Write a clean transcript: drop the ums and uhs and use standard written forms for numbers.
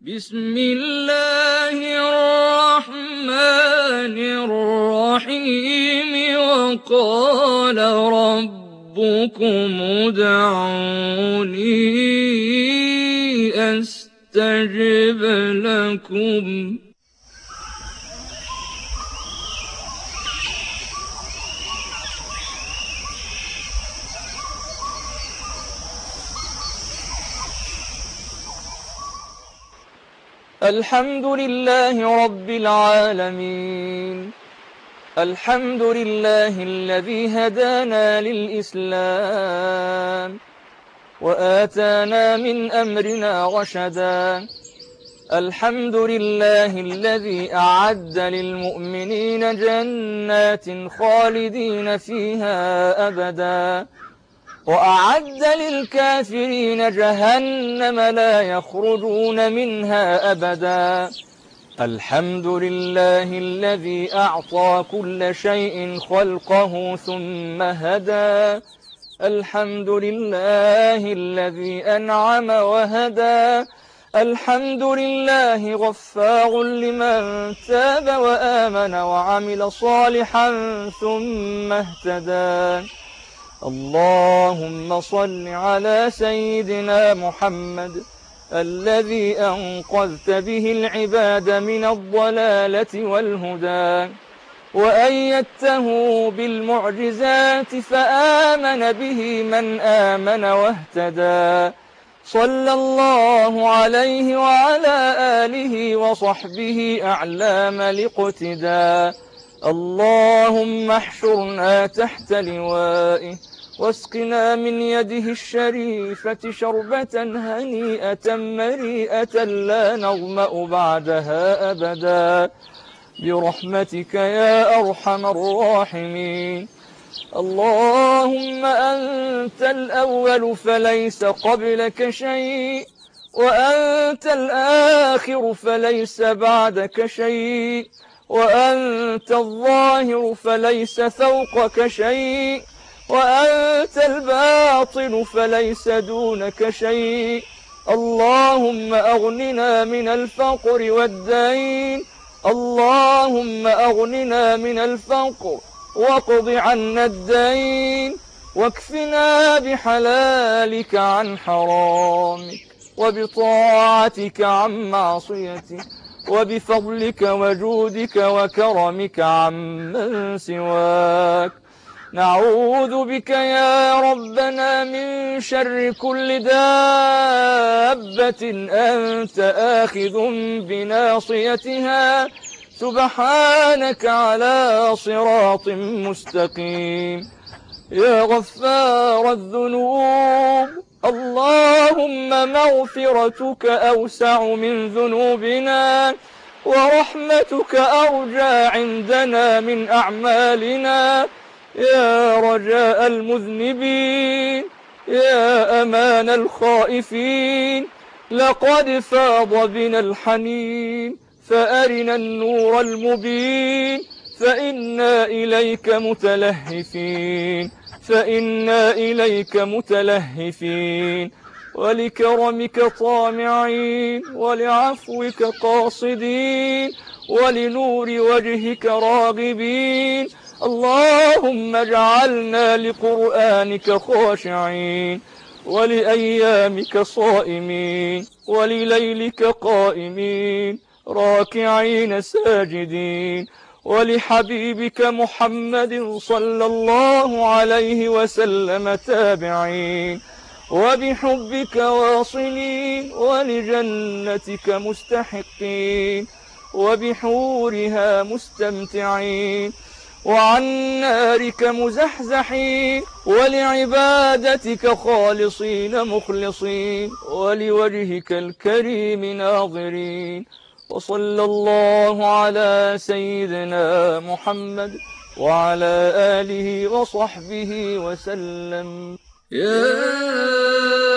بسم الله الرحمن الرحيم وقال ربكم ادعوني أستجب لكم الحمد لله رب العالمين الحمد لله الذي هدانا للإسلام وآتانا من أمرنا رشدا الحمد لله الذي أعد للمؤمنين جنات خالدين فيها أبدا وأعد للكافرين جهنم لا يخرجون منها أبدا الحمد لله الذي أعطى كل شيء خلقه ثم هدى الحمد لله الذي أنعم وهدى الحمد لله غفار لمن تاب وآمن وعمل صالحا ثم اهتدى اللهم صل على سيدنا محمد الذي أنقذت به العباد من الضلالة والهدى وأيدته بالمعجزات فآمن به من آمن واهتدى صلى الله عليه وعلى آله وصحبه أعلام الاقتداء اللهم احشرنا تحت لوائه واسقنا من يده الشريفة شربة هنيئة مريئة لا نظمأ بعدها أبدا برحمتك يا أرحم الراحمين اللهم أنت الأول فليس قبلك شيء وأنت الآخر فليس بعدك شيء وأنت الظاهر فليس فوقك شيء وأنت الباطن فليس دونك شيء اللهم أغننا من الفقر والدين اللهم أغننا من الفقر واقض عنا الدين واكفنا بحلالك عن حرامك وبطاعتك عن معصيتك وبفضلك وجودك وكرمك عمن سواك نعوذ بك يا ربنا من شر كل دابة أنت آخذ بناصيتها سبحانك على صراط مستقيم يا غفار الذنوب اللهم مغفرتك أوسع من ذنوبنا ورحمتك أرجى عندنا من أعمالنا يا رجاء المذنبين يا أمان الخائفين لقد فاض بنا الحنين فأرنا النور المبين فإنا إليك متلهفين ولكرمك طامعين ولعفوك قاصدين ولنور وجهك راغبين اللهم اجعلنا لقرآنك خاشعين ولأيامك صائمين ولليلك قائمين راكعين ساجدين ولحبيبك محمد صلى الله عليه وسلم تابعين وبحبك واصلين ولجنتك مستحقين وبحورها مستمتعين وعن نارك مزحزحين ولعبادتك خالصين مخلصين ولوجهك الكريم ناظرين وصلى الله على سيدنا محمد وعلى آله وصحبه وسلم يا